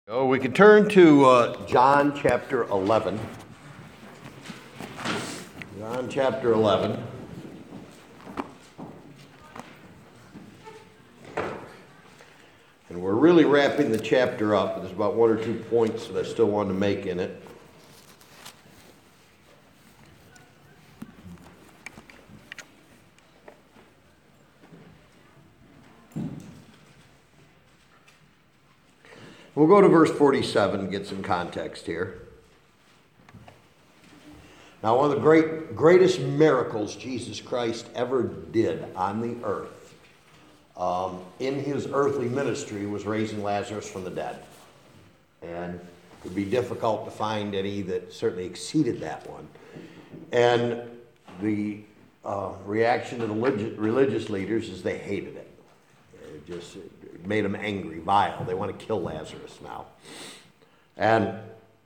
Oh, we can turn to John chapter 11. John chapter 11. And we're really wrapping the chapter up. There's about one or two points that I still want to make in it. We'll go to verse 47 and get some context here. Now, one of the greatest miracles Jesus Christ ever did on the earth in his earthly ministry was raising Lazarus from the dead. And it would be difficult to find any that certainly exceeded that one. And the reaction of the religious leaders is they hated it. It made them angry, vile. They want to kill Lazarus now. And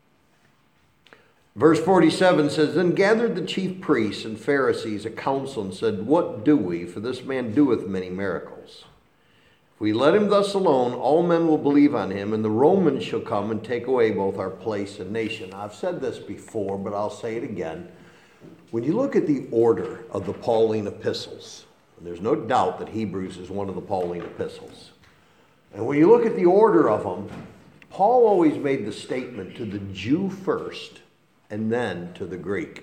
verse 47 says, Then gathered the chief priests and Pharisees a council and said, What do we? For this man doeth many miracles. If we let him thus alone, all men will believe on him, and the Romans shall come and take away both our place and nation. I've said this before, but I'll say it again. When you look at the order of the Pauline epistles, and there's no doubt that Hebrews is one of the Pauline epistles, and when you look at the order of them, Paul always made the statement to the Jew first and then to the Greek.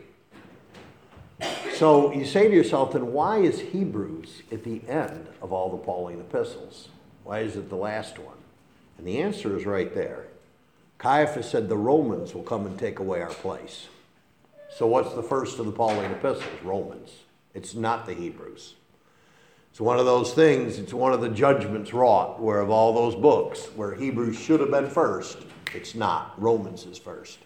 So you say to yourself, then why is Hebrews at the end of all the Pauline epistles? Why is it the last one? And the answer is right there. Caiaphas said the Romans will come and take away our place. So what's the first of the Pauline epistles? Romans. It's not the Hebrews. It's one of those things, it's one of the judgments wrought, where of all those books, where Hebrews should have been first, it's not. Romans is first.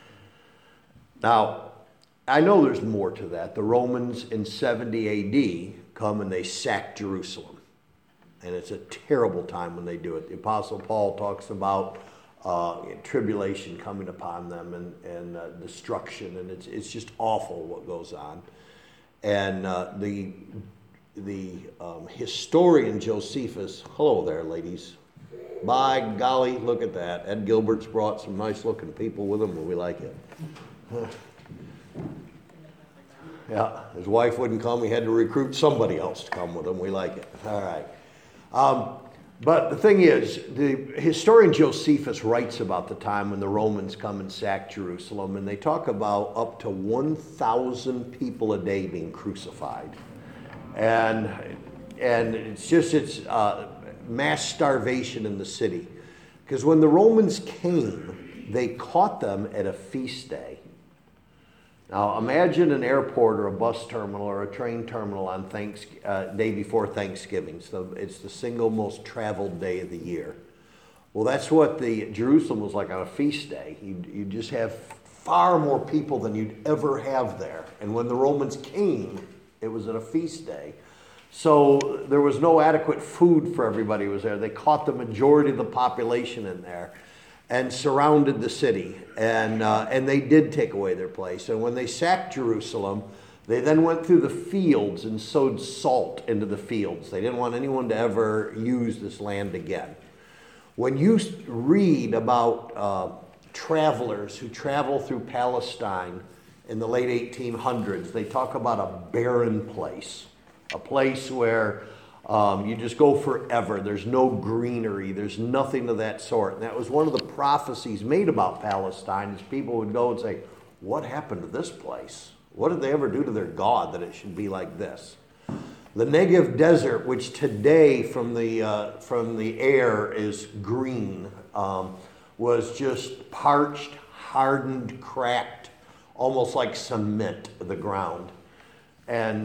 Now, I know there's more to that. The Romans in 70 AD come and they sack Jerusalem. And it's a terrible time when they do it. The Apostle Paul talks about tribulation coming upon them and destruction, and it's just awful what goes on. And the historian Josephus, hello there, ladies. By golly, look at that. Ed Gilbert's brought some nice-looking people with him, and we like it. Yeah, his wife wouldn't come. He had to recruit somebody else to come with him. We like it. All right. But the thing is, the historian Josephus writes about the time when the Romans come and sack Jerusalem, and they talk about up to 1,000 people a day being crucified. And it's mass starvation in the city. Because when the Romans came, they caught them at a feast day. Now imagine an airport or a bus terminal or a train terminal on day before Thanksgiving. So it's the single most traveled day of the year. Well, that's what Jerusalem was like on a feast day. You just have far more people than you'd ever have there. And when the Romans came, it was at a feast day. So there was no adequate food for everybody who was there. They caught the majority of the population in there and surrounded the city. And they did take away their place. And when they sacked Jerusalem, they then went through the fields and sowed salt into the fields. They didn't want anyone to ever use this land again. When you read about travelers who travel through Palestine in the late 1800s, they talk about a barren place, a place where you just go forever. There's no greenery. There's nothing of that sort. And that was one of the prophecies made about Palestine, is people would go and say, what happened to this place? What did they ever do to their God that it should be like this? The Negev desert, which today from the air is green, was just parched, hardened, cracked, almost like cement, the ground. And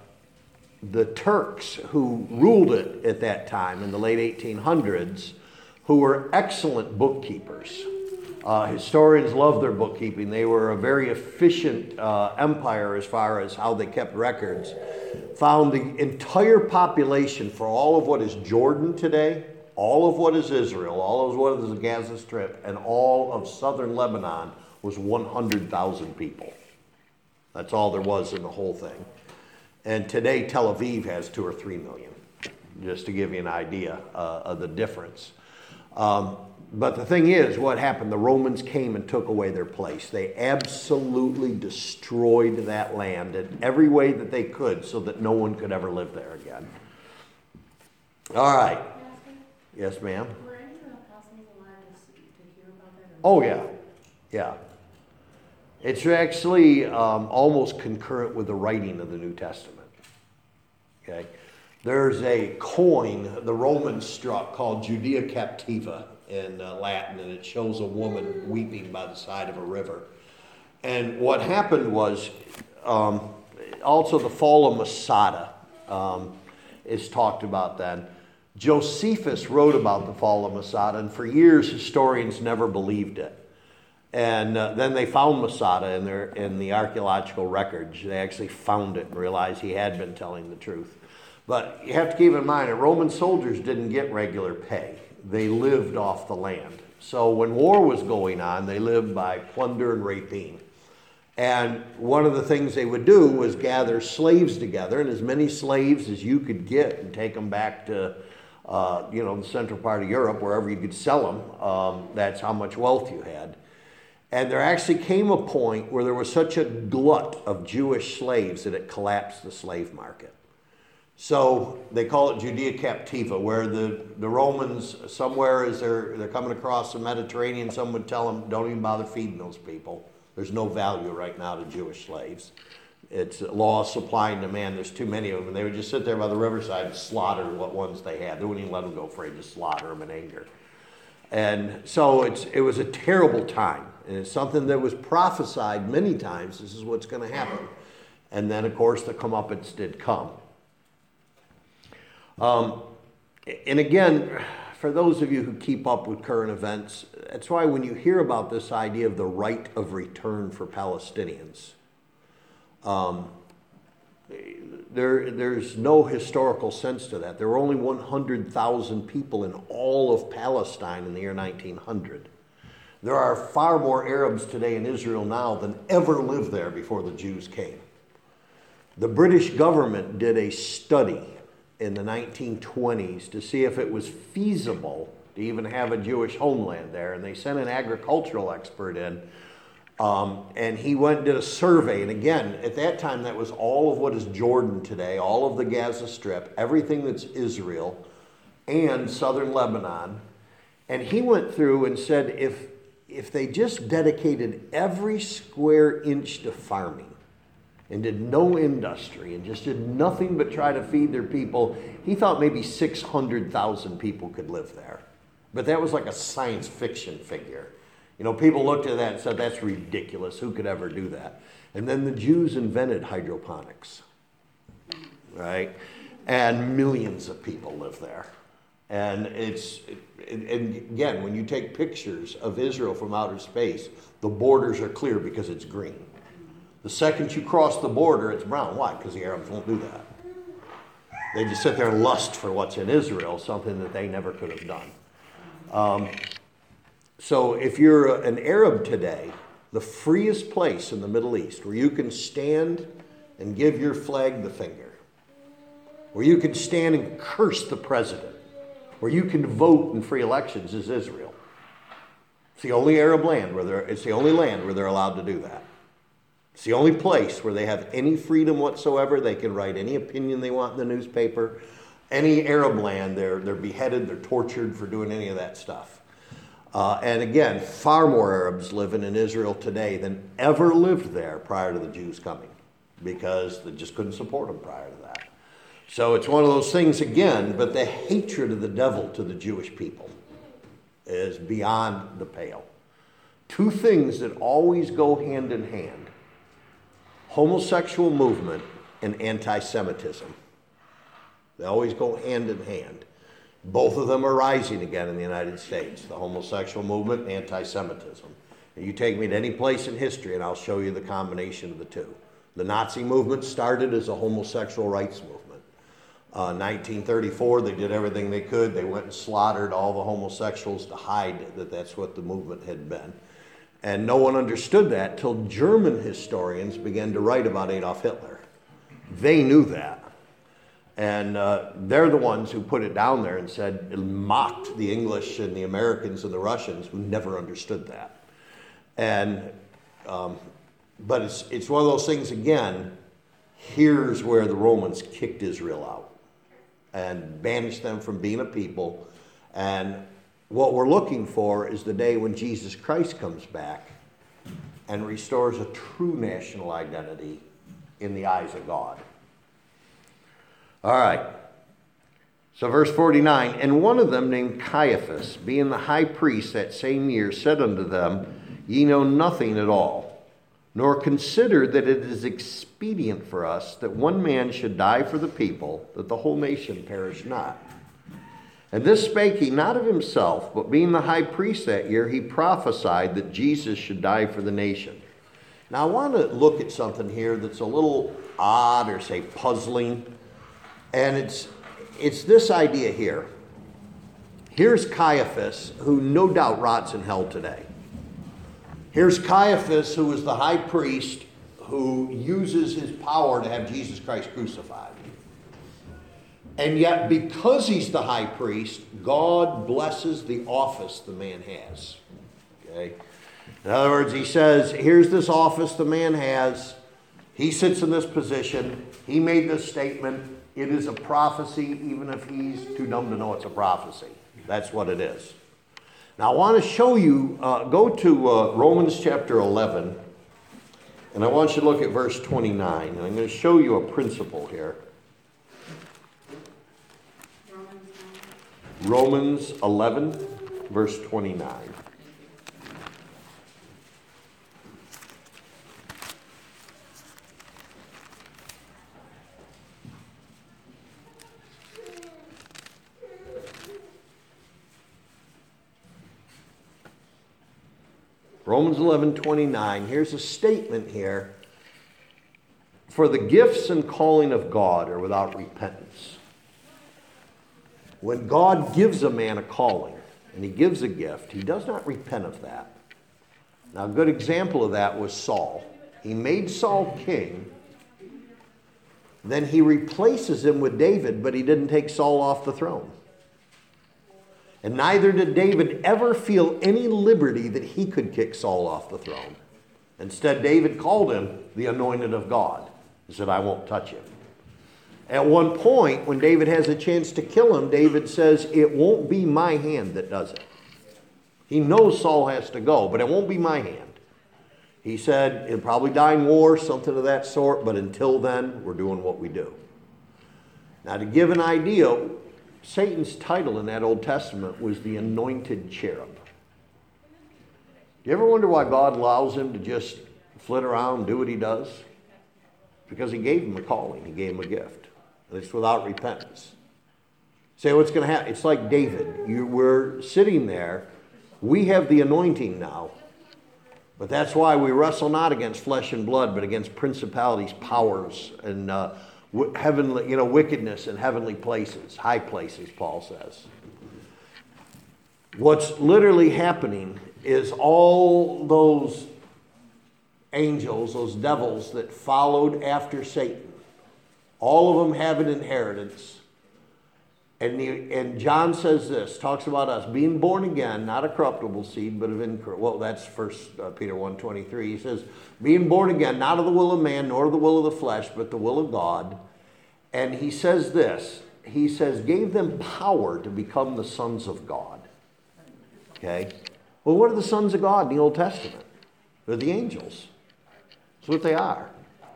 the Turks who ruled it at that time in the late 1800s, who were excellent bookkeepers. Historians love their bookkeeping. They were a very efficient empire as far as how they kept records. Found the entire population for all of what is Jordan today, all of what is Israel, all of what is the Gaza Strip, and all of southern Lebanon was 100,000 people. That's all there was in the whole thing. And today Tel Aviv has 2 or 3 million, just to give you an idea of the difference. But the thing is, what happened? The Romans came and took away their place. They absolutely destroyed that land in every way that they could so that no one could ever live there again. All right. Yes, ma'am? Were any of the apostles alive to hear about that? Oh, yeah. Yeah. It's actually almost concurrent with the writing of the New Testament. Okay? There's a coin the Romans struck called Judea Captiva in Latin, and it shows a woman weeping by the side of a river. And what happened was also the fall of Masada is talked about then. Josephus wrote about the fall of Masada, and for years historians never believed it. And then they found Masada in the archaeological records. They actually found it and realized he had been telling the truth. But you have to keep in mind that Roman soldiers didn't get regular pay. They lived off the land. So when war was going on, they lived by plunder and rapine. And one of the things they would do was gather slaves together, and as many slaves as you could get and take them back to the central part of Europe, wherever you could sell them. That's how much wealth you had. And there actually came a point where there was such a glut of Jewish slaves that it collapsed the slave market. So they call it Judea Captiva, where the Romans, somewhere as they're coming across the Mediterranean, someone would tell them, don't even bother feeding those people. There's no value right now to Jewish slaves. It's a law of supply and demand. There's too many of them. And they would just sit there by the riverside and slaughter what ones they had. They wouldn't even let them go free, just slaughter them in anger. And so it was a terrible time. And it's something that was prophesied many times. This is what's going to happen. And then, of course, the comeuppance did come. And again, for those of you who keep up with current events, that's why when you hear about this idea of the right of return for Palestinians, there's no historical sense to that. There were only 100,000 people in all of Palestine in the year 1900. There are far more Arabs today in Israel now than ever lived there before the Jews came. The British government did a study in the 1920s to see if it was feasible to even have a Jewish homeland there, and they sent an agricultural expert in, and he went and did a survey. And again, at that time, that was all of what is Jordan today, all of the Gaza Strip, everything that's Israel, and southern Lebanon. And he went through and said if they just dedicated every square inch to farming and did no industry and just did nothing but try to feed their people, he thought maybe 600,000 people could live there. But that was like a science fiction figure. You know, people looked at that and said, that's ridiculous. Who could ever do that? And then the Jews invented hydroponics, right? And millions of people live there. And and again, when you take pictures of Israel from outer space, the borders are clear because it's green. The second you cross the border, it's brown. Why? Because the Arabs won't do that. They just sit there and lust for what's in Israel, something that they never could have done. So if you're an Arab today, the freest place in the Middle East where you can stand and give your flag the finger, where you can stand and curse the president, where you can vote in free elections is Israel. It's the only Arab land it's the only land where they're allowed to do that. It's the only place where they have any freedom whatsoever. They can write any opinion they want in the newspaper. Any Arab land, they're beheaded, they're tortured for doing any of that stuff. And again, far more Arabs living in Israel today than ever lived there prior to the Jews coming, because they just couldn't support them prior to that. So it's one of those things again, but the hatred of the devil to the Jewish people is beyond the pale. Two things that always go hand in hand: homosexual movement and anti-Semitism. They always go hand in hand. Both of them are rising again in the United States, the homosexual movement and anti-Semitism. And you take me to any place in history and I'll show you the combination of the two. The Nazi movement started as a homosexual rights movement. 1934, they did everything they could. They went and slaughtered all the homosexuals to hide that that's what the movement had been. And no one understood that till German historians began to write about Adolf Hitler. They knew that. And they're the ones who put it down there and said, it mocked the English and the Americans and the Russians who never understood that. And, but it's one of those things, again, here's where the Romans kicked Israel out and banished them from being a people. And what we're looking for is the day when Jesus Christ comes back and restores a true national identity in the eyes of God. All right. So verse 49, and one of them named Caiaphas, being the high priest that same year, said unto them, Ye know nothing at all, nor consider that it is expedient for us that one man should die for the people, that the whole nation perish not. And this spake he not of himself, but being the high priest that year, he prophesied that Jesus should die for the nation. Now I want to look at something here that's a little odd, or say puzzling. And it's this idea here. Here's Caiaphas, who no doubt rots in hell today. Here's Caiaphas, who is the high priest, who uses his power to have Jesus Christ crucified. And yet, because he's the high priest, God blesses the office the man has. Okay? In other words, he says, here's this office the man has. He sits in this position. He made this statement. It is a prophecy, even if he's too dumb to know it's a prophecy. That's what it is. Now, I want to show you, go to Romans chapter 11, and I want you to look at verse 29. And I'm going to show you a principle here. Romans 11, verse 29. Romans 11:29. Here's a statement here. For the gifts and calling of God are without repentance. When God gives a man a calling and he gives a gift, he does not repent of that. Now, a good example of that was Saul. He made Saul king. Then he replaces him with David, but he didn't take Saul off the throne. And neither did David ever feel any liberty that he could kick Saul off the throne. Instead, David called him the anointed of God. He said, I won't touch him. At one point, when David has a chance to kill him, David says, it won't be my hand that does it. He knows Saul has to go, but it won't be my hand. He said, he'll probably die in war, something of that sort, but until then, we're doing what we do. Now, to give an idea, Satan's title in that Old Testament was the anointed cherub. You ever wonder why God allows him to just flit around and do what he does? Because he gave him a calling, he gave him a gift. And it's without repentance. Say what's going to happen? It's like David. We're sitting there. We have the anointing now. But that's why we wrestle not against flesh and blood, but against principalities, powers, and heavenly, wickedness in heavenly places, high places, Paul says. What's literally happening is all those angels, those devils that followed after Satan, all of them have an inheritance. And John says this, talks about us being born again, not a corruptible seed, but of incorruptible. Well, that's 1 Peter 1:23. He says, being born again, not of the will of man, nor of the will of the flesh, but the will of God. And he says this, he says, gave them power to become the sons of God. Okay? Well, what are the sons of God in the Old Testament? They're the angels. That's what they are.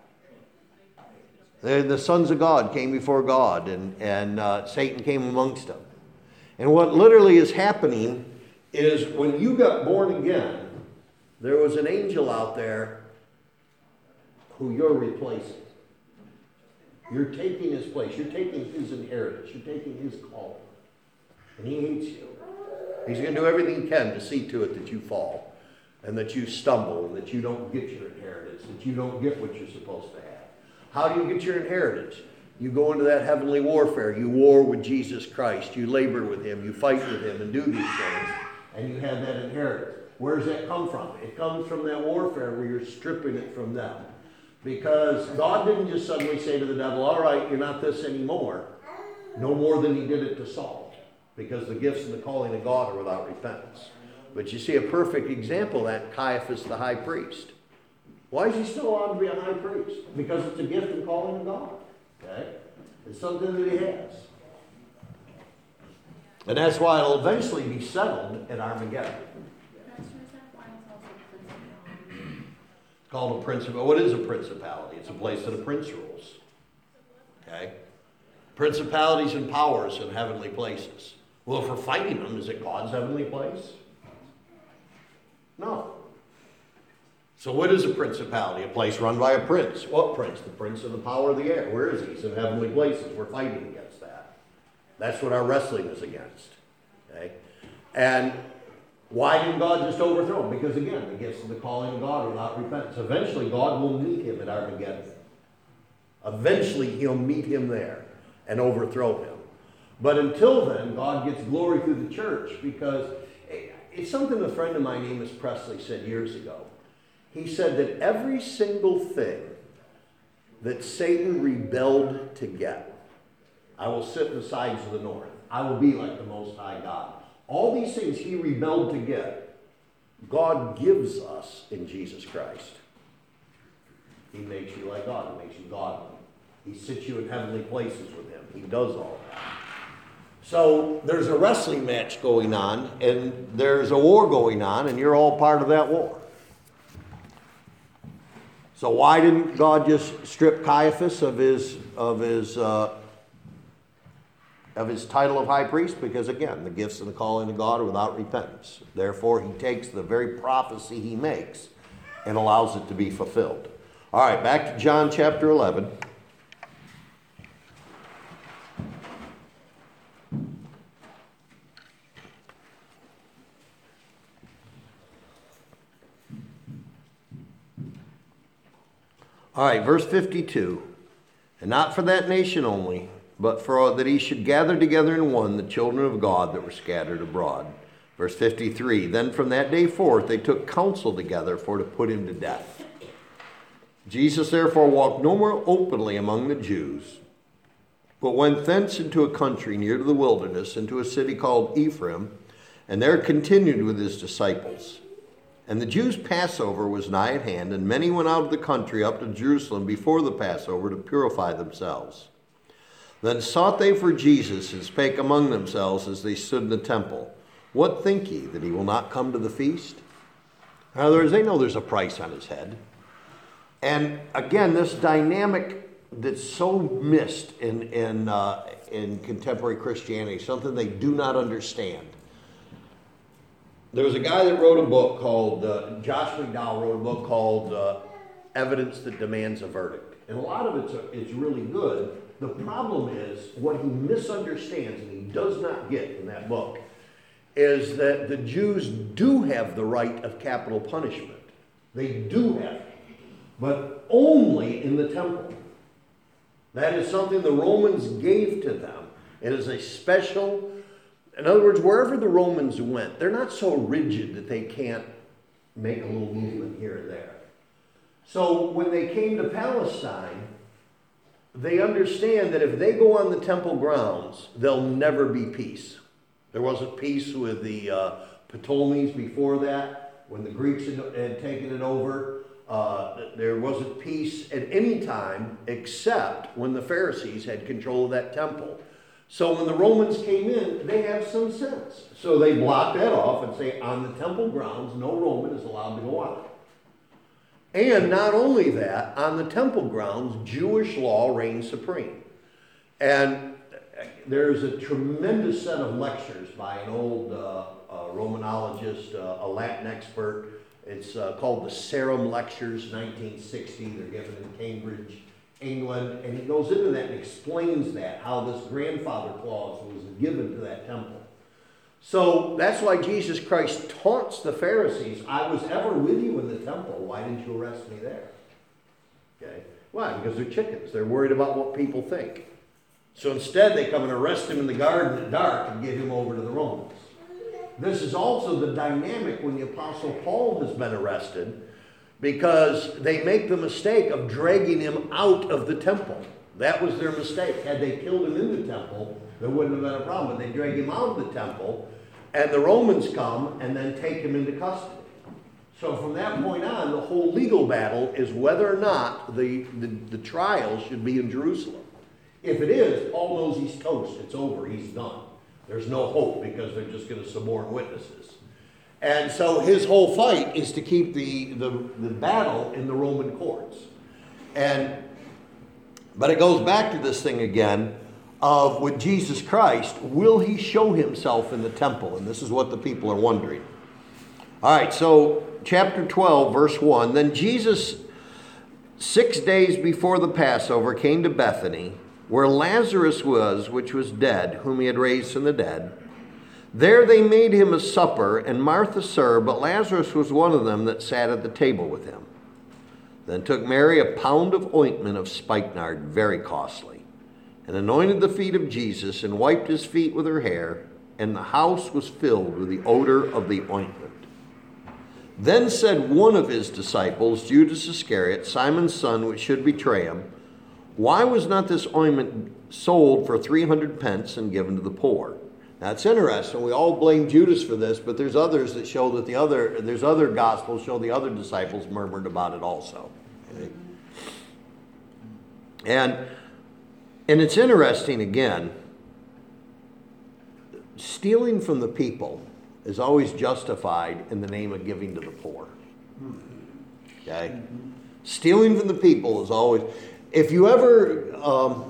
The sons of God came before God, and Satan came amongst them. And what literally is happening is when you got born again, there was an angel out there who you're replacing. You're taking his place. You're taking his inheritance. You're taking his call. And he hates you. He's going to do everything he can to see to it that you fall and that you stumble and that you don't get your inheritance, that you don't get what you're supposed to have. How do you get your inheritance? You go into that heavenly warfare. You war with Jesus Christ. You labor with him. You fight with him and do these things. And you have that inheritance. Where does that come from? It comes from that warfare where you're stripping it from them. Because God didn't just suddenly say to the devil, all right, you're not this anymore. No more than he did it to Saul. Because the gifts and the calling of God are without repentance. But you see a perfect example of that, Caiaphas the high priest. Why is he still allowed to be a high priest? Because it's a gift and calling of God. Okay? It's something that he has. And that's why it'll eventually be settled at Armageddon. Pastor, is that why it's also principality? Called a principality. What is a principality? It's a place that a prince rules. Okay? Principalities and powers in heavenly places. Well, if we're fighting them, is it God's heavenly place? No. So what is a principality? A place run by a prince. What prince? The prince of the power of the air. Where is he? He's in heavenly places. We're fighting against that. That's what our wrestling is against. Okay? And why didn't God just overthrow him? Because again, the gifts of the calling of God are without repentance. Eventually, God will meet him at Armageddon. Eventually, he'll meet him there and overthrow him. But until then, God gets glory through the church, because it's something a friend of mine, Amos Presley, said years ago. He said that every single thing that Satan rebelled to get, I will sit in the sides of the north. I will be like the Most High God. All these things he rebelled to get, God gives us in Jesus Christ. He makes you like God. He makes you godly. He sits you in heavenly places with him. He does all that. So there's a wrestling match going on, and there's a war going on, and you're all part of that war. So why didn't God just strip Caiaphas of his title of high priest? Because again, the gifts and the calling of God are without repentance. Therefore, he takes the very prophecy he makes and allows it to be fulfilled. All right, back to John chapter 11. All right, verse 52. And not for that nation only, but for that he should gather together in one the children of God that were scattered abroad. Verse 53. Then from that day forth they took counsel together for to put him to death. Jesus therefore walked no more openly among the Jews, but went thence into a country near to the wilderness, into a city called Ephraim, and there continued with his disciples. And the Jews' Passover was nigh at hand, and many went out of the country up to Jerusalem before the Passover to purify themselves. Then sought they for Jesus, and spake among themselves as they stood in the temple, What think ye, that he will not come to the feast? In other words, they know there's a price on his head. And again, this dynamic that's so missed in contemporary Christianity, something they do not understand. There was a guy that wrote a book called, Josh McDowell wrote a book called Evidence That Demands a Verdict. And a lot of it's really good. The problem is, what he misunderstands and he does not get in that book is that the Jews do have the right of capital punishment. They do have it, but only in the temple. That is something the Romans gave to them. It is a special... In other words, wherever the Romans went, they're not so rigid that they can't make a little movement here and there. So when they came to Palestine, they understand that if they go on the temple grounds, there'll never be peace. There wasn't peace with the Ptolemies before that, when the Greeks had taken it over. There wasn't peace at any time except when the Pharisees had control of that temple. So when the Romans came in, they have some sense. So they block that off and say, on the temple grounds, no Roman is allowed to go on. And not only that, on the temple grounds, Jewish law reigns supreme. And there's a tremendous set of lectures by an old Romanologist, a Latin expert. It's called the Sarum Lectures, 1960. They're given in Cambridge, England, and he goes into that and explains that, how this grandfather clause was given to that temple. So that's why Jesus Christ taunts the Pharisees. I was ever with you in the temple. Why didn't you arrest me there? Okay. Why? Because they're chickens. They're worried about what people think. So instead they come and arrest him in the garden at dark and get him over to the Romans. This is also the dynamic when the Apostle Paul has been arrested. because they make the mistake of dragging him out of the temple. That was their mistake. Had they killed him in the temple, there wouldn't have been a problem. But they drag him out of the temple, and the Romans come and then take him into custody. So from that point on, the whole legal battle is whether or not the trial should be in Jerusalem. If it is, Paul knows he's toast. It's over. He's done. There's no hope because they're just going to suborn witnesses. And so his whole fight is to keep the battle in the Roman courts. But it goes back to this thing again of with Jesus Christ, will he show himself in the temple? And this is what the people are wondering. All right, so chapter 12, verse 1. Then Jesus, 6 days before the Passover, came to Bethany, where Lazarus was, which was dead, whom he had raised from the dead. There they made him a supper, and Martha served, but Lazarus was one of them that sat at the table with him. Then took Mary a pound of ointment of spikenard, very costly, and anointed the feet of Jesus, and wiped his feet with her hair, and the house was filled with the odor of the ointment. Then said one of his disciples, Judas Iscariot, Simon's son, which should betray him, why was not this ointment sold for 300 pence and given to the poor? Now it's interesting. We all blame Judas for this, but there's others that show that there's other gospels show the other disciples murmured about it also. Okay? And it's interesting again. Stealing from the people is always justified in the name of giving to the poor. Okay? Stealing from the people is always, if you ever,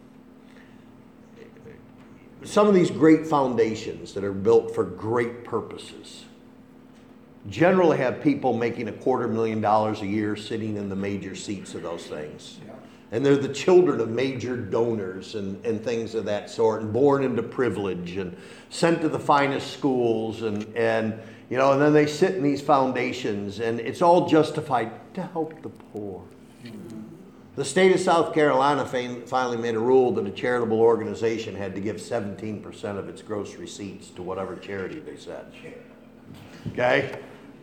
some of these great foundations that are built for great purposes generally have people making $250,000 a year sitting in the major seats of those things. Yeah. And they're the children of major donors and things of that sort, and born into privilege and sent to the finest schools and then they sit in these foundations, and it's all justified to help the poor. Mm-hmm. The state of South Carolina finally made a rule that a charitable organization had to give 17% of its gross receipts to whatever charity they said. Okay?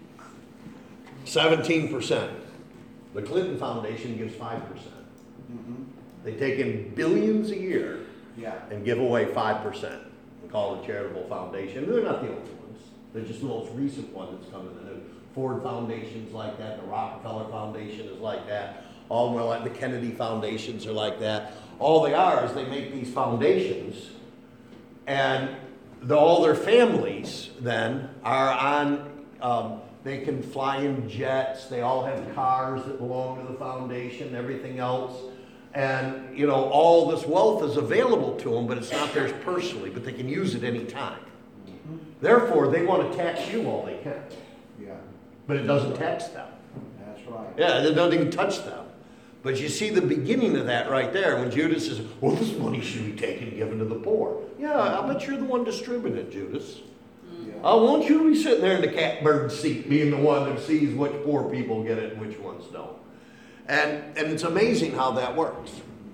17%. The Clinton Foundation gives 5%. Mm-hmm. They take in billions a year and give away 5% and call it a charitable foundation. They're not the only ones. They're just the most recent one that's come in the news. Ford Foundation's like that. The Rockefeller Foundation is like that. All like the Kennedy Foundations are like that. All they are is they make these foundations, and all their families then are on, they can fly in jets, they all have cars that belong to the foundation, everything else. And, all this wealth is available to them, but it's not theirs personally, but they can use it any time. Therefore, they want to tax you all they can. Yeah. But it doesn't tax them. That's right. Yeah, it doesn't even touch them. But you see the beginning of that right there when Judas says, well, this money should be taken and given to the poor. Yeah, I bet you're the one distributing it, Judas. Yeah. I want you to be sitting there in the catbird seat being the one that sees which poor people get it and which ones don't. And it's amazing how that works.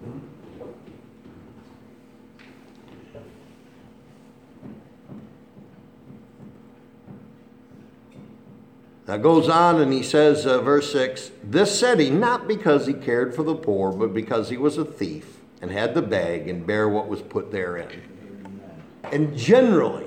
Now goes on and he says, verse 6, this said he not because he cared for the poor, but because he was a thief and had the bag and bare what was put therein. And generally,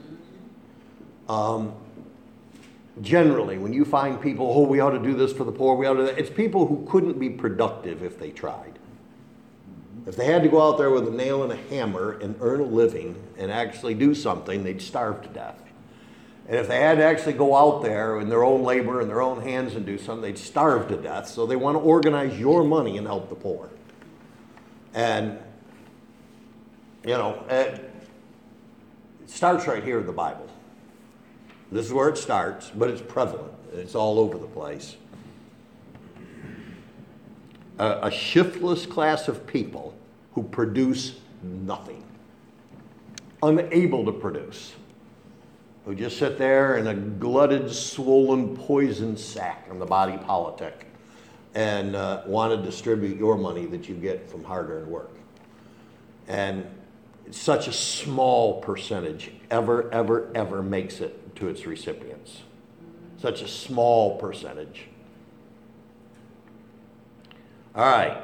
when you find people, we ought to do this for the poor, we ought to do that, it's people who couldn't be productive if they tried. If they had to go out there with a nail and a hammer and earn a living and actually do something, they'd starve to death. And if they had to actually go out there in their own labor and their own hands and do something, they'd starve to death. So they want to organize your money and help the poor. And, it starts right here in the Bible. This is where it starts, but it's prevalent. It's all over the place. A shiftless class of people who produce nothing. Unable to produce. Who just sit there in a glutted, swollen, poison sack in the body politic and want to distribute your money that you get from hard-earned work. And such a small percentage ever makes it to its recipients. Such a small percentage. All right.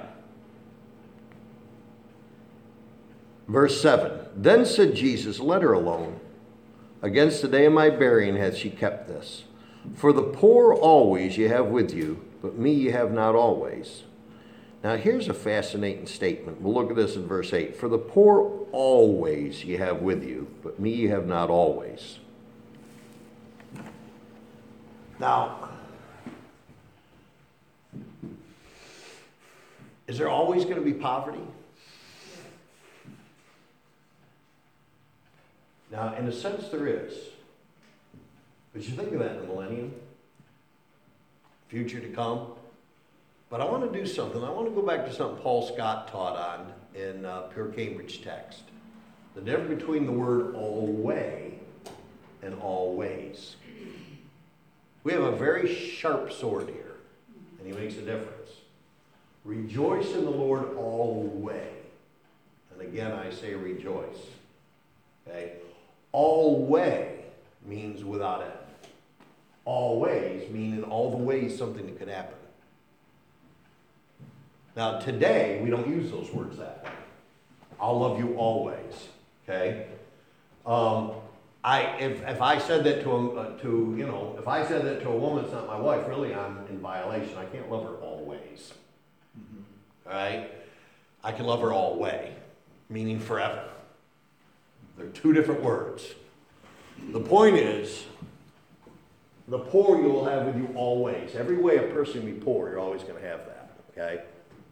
Verse 7. Then said Jesus, let her alone. Against the day of my burying hath she kept this. For the poor always ye have with you, but me ye have not always. Now here's a fascinating statement. We'll look at this in verse 8. For the poor always ye have with you, but me ye have not always. Now, is there always going to be poverty? Now, in a sense, there is. But you think of that in the millennium, future to come. But I want to do something. I want to go back to something Paul Scott taught on in Pure Cambridge Text. The difference between the word alway and always. We have a very sharp sword here, and he makes a difference. Rejoice in the Lord always. And again, I say rejoice. Okay? Always means without end. Always means in all the ways something that could happen. Now, today, we don't use those words that way. I'll love you always. Okay? If I said that if I said that to a woman that's not my wife, really I'm in violation. I can't love her always. All right? I can love her always, meaning forever. They're two different words. The point is, the poor you will have with you always. Every way a person can be poor, you're always going to have that. Okay?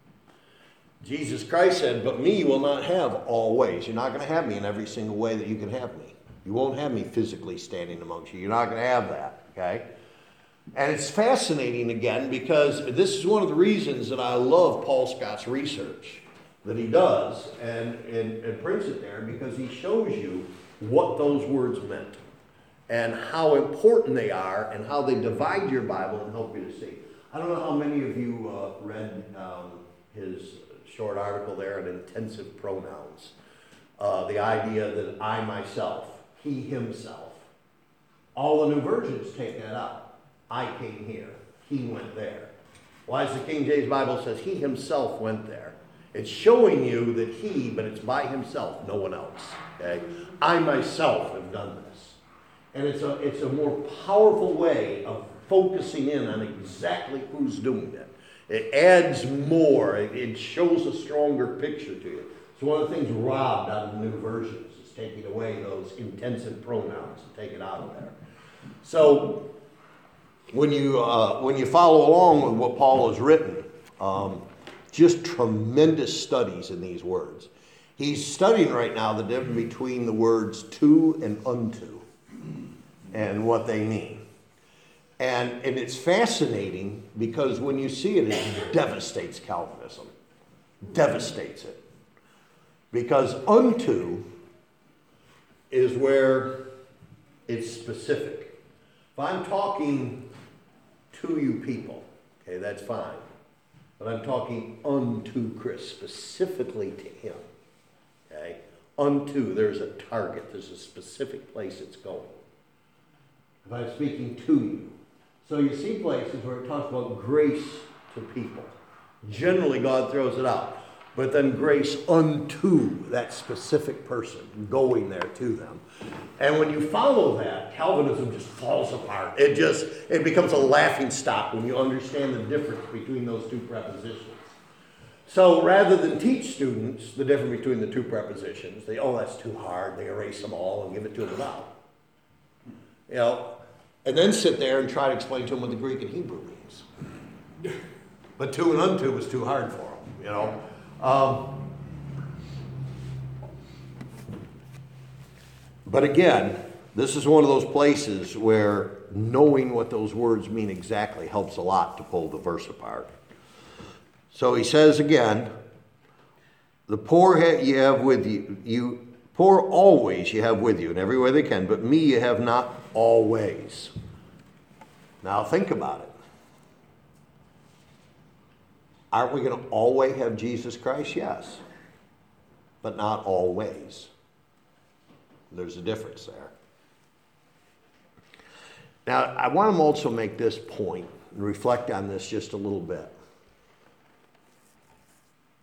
Jesus Christ said, but me you will not have always. You're not going to have me in every single way that you can have me. You won't have me physically standing amongst you. You're not going to have that. Okay? And it's fascinating again because this is one of the reasons that I love Paul Scott's research that he does and prints it there, because he shows you what those words meant and how important they are and how they divide your Bible and help you to see. I don't know how many of you read his short article there on intensive pronouns. The idea that I, myself, he, himself. All the new versions take that out. I came here. He went there. Why does the King James Bible says he himself went there? It's showing you that he, but it's by himself, no one else. Okay? I myself have done this. And it's a more powerful way of focusing in on exactly who's doing it. It adds more. It shows a stronger picture to you. It's one of the things robbed out of the new versions, is taking away those intensive pronouns and take it out of there. So when you follow along with what Paul has written, just tremendous studies in these words. He's studying right now the difference between the words to and unto and what they mean. And it's fascinating because when you see it, it devastates Calvinism. Devastates it. Because unto is where it's specific. If I'm talking to you people, okay, that's fine. But I'm talking unto Chris, specifically to him. Okay? Unto, there's a target. There's a specific place it's going. If I'm speaking to you. So you see places where it talks about grace to people. Generally, God throws it out. But then grace unto that specific person, going there to them. And when you follow that, Calvinism just falls apart. It becomes a laughing stock when you understand the difference between those two prepositions. So rather than teach students the difference between the two prepositions, that's too hard. They erase them all and give it to them without. And then sit there and try to explain to them what the Greek and Hebrew means. But to and unto was too hard for them, But again, this is one of those places where knowing what those words mean exactly helps a lot to pull the verse apart. So he says again, the poor you have with you, poor always you have with you in every way they can, but me you have not always. Now think about it. Aren't we going to always have Jesus Christ? Yes. But not always. There's a difference there. Now, I want to also make this point and reflect on this just a little bit.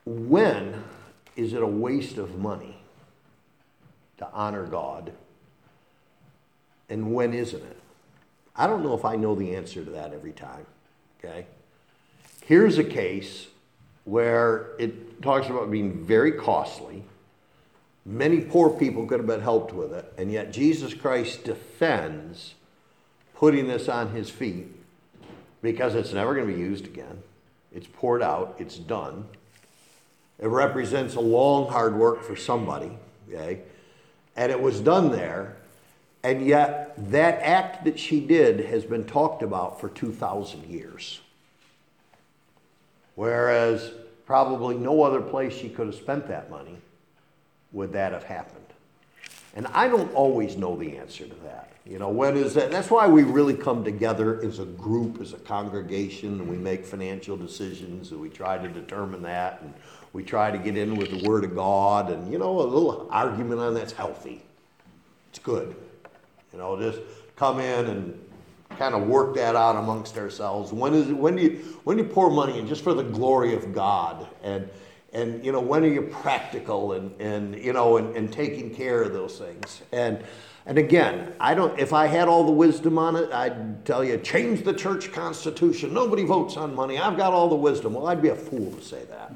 when is it a waste of money to honor God? And when isn't it? I don't know if I know the answer to that every time, okay? Here's a case where it talks about being very costly. Many poor people could have been helped with it, and yet Jesus Christ defends putting this on his feet because it's never going to be used again. It's poured out, it's done. It represents a long, hard work for somebody, okay? And it was done there, and yet that act that she did has been talked about for 2,000 years. Whereas probably no other place she could have spent that money would that have happened. And I don't always know the answer to that. You know, when is that? That's why we really come together as a group, as a congregation, and we make financial decisions, and we try to determine that, and we try to get in with the Word of God, and, you know, a little argument on that's healthy. It's good. You know, just come in and kind of work that out amongst ourselves. When do you pour money in just for the glory of God? And you know, when are you practical and you know, and taking care of those things? And again, if I had all the wisdom on it, I'd tell you, change the church constitution. Nobody votes on money. I've got all the wisdom. Well, I'd be a fool to say that.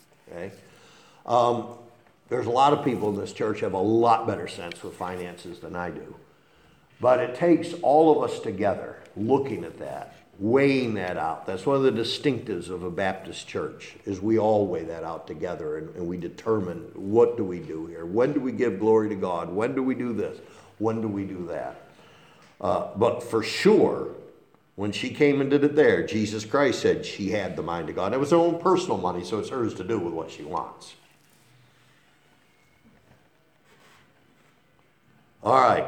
Okay? There's a lot of people in this church who have a lot better sense with finances than I do. But it takes all of us together looking at that, weighing that out. That's one of the distinctives of a Baptist church, is we all weigh that out together, and we determine, what do we do here? When do we give glory to God? When do we do this? When do we do that? But for sure, when she came and did it there, Jesus Christ said she had the mind of God. It was her own personal money, so it's hers to do with what she wants. All right.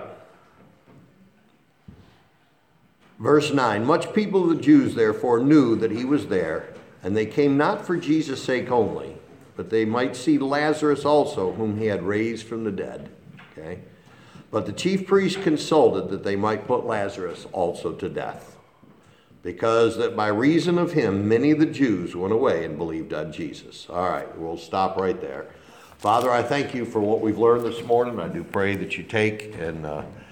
Verse 9, much people of the Jews therefore knew that he was there, and they came not for Jesus' sake only, but they might see Lazarus also, whom he had raised from the dead. Okay? But the chief priests consulted that they might put Lazarus also to death, because that by reason of him many of the Jews went away and believed on Jesus. All right, we'll stop right there. Father, I thank you for what we've learned this morning. I do pray that you take and